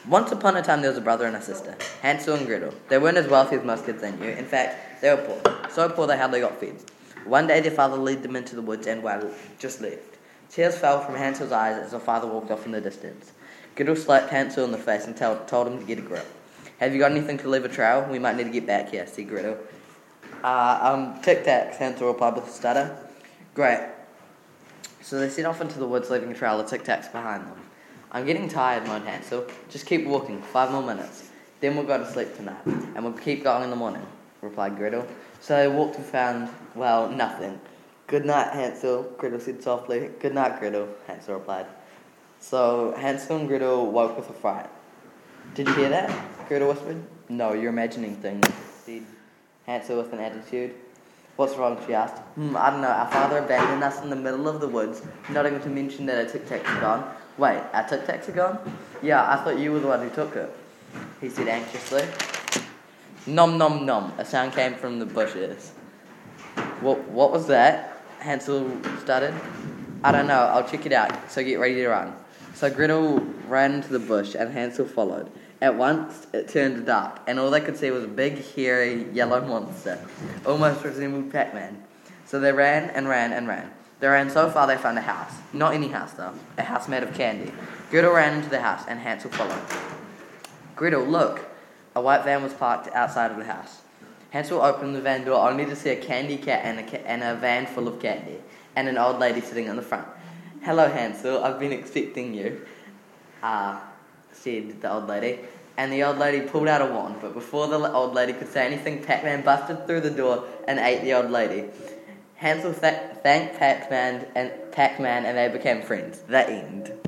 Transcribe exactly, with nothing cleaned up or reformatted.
Once upon a time, there was a brother and a sister, Hansel and Gretel. They weren't as wealthy as most kids they knew. In fact, they were poor. So poor they hardly got fed. One day, their father led them into the woods and, well, just left. Tears fell from Hansel's eyes as the father walked off in the distance. Gretel slapped Hansel in the face and tell, told him to get a grip. "Have you got anything to leave a trail? We might need to get back here," said Gretel. Uh, um, tic-tacs, Hansel replied with a stutter. "Great." So they set off into the woods, leaving a trail of tic-tacs behind them. "I'm getting tired," moaned Hansel. "Just keep walking, five more minutes. Then we'll go to sleep tonight, and we'll keep going in the morning," replied Gretel. So they walked and found, well, nothing. "Good night, Hansel," Gretel said softly. "Good night, Gretel," Hansel replied. So Hansel and Gretel woke with a fright. "Did you hear that?" Gretel whispered. "No, you're imagining things," said Hansel with an attitude. "What's wrong?" she asked. Hmm, I don't know. Our father abandoned us in the middle of the woods, not even to mention that our tic-tacs are gone." "Wait, our tic-tacs are gone?" "Yeah, I thought you were the one who took it," he said anxiously. "Nom nom nom," a sound came from the bushes. What, what was that?" Hansel stuttered. "I don't know, I'll check it out, so get ready to run." So Gretel ran into the bush and Hansel followed. At once it turned dark, and all they could see was a big, hairy, yellow monster, almost resembled Pac-Man. So they ran and ran and ran. They ran so far they found a house. Not any house though, a house made of candy. Gretel ran into the house and Hansel followed. "Gretel, look!" A white van was parked outside of the house. Hansel opened the van door only to see a candy cat and a, ca- and a van full of candy, and an old lady sitting in the front. "Hello, Hansel, I've been expecting you," uh, said the old lady. And the old lady pulled out a wand, but before the old lady could say anything, Pac-Man busted through the door and ate the old lady. Hansel th- thanked Pac-Man and, Pac-Man and they became friends. The end.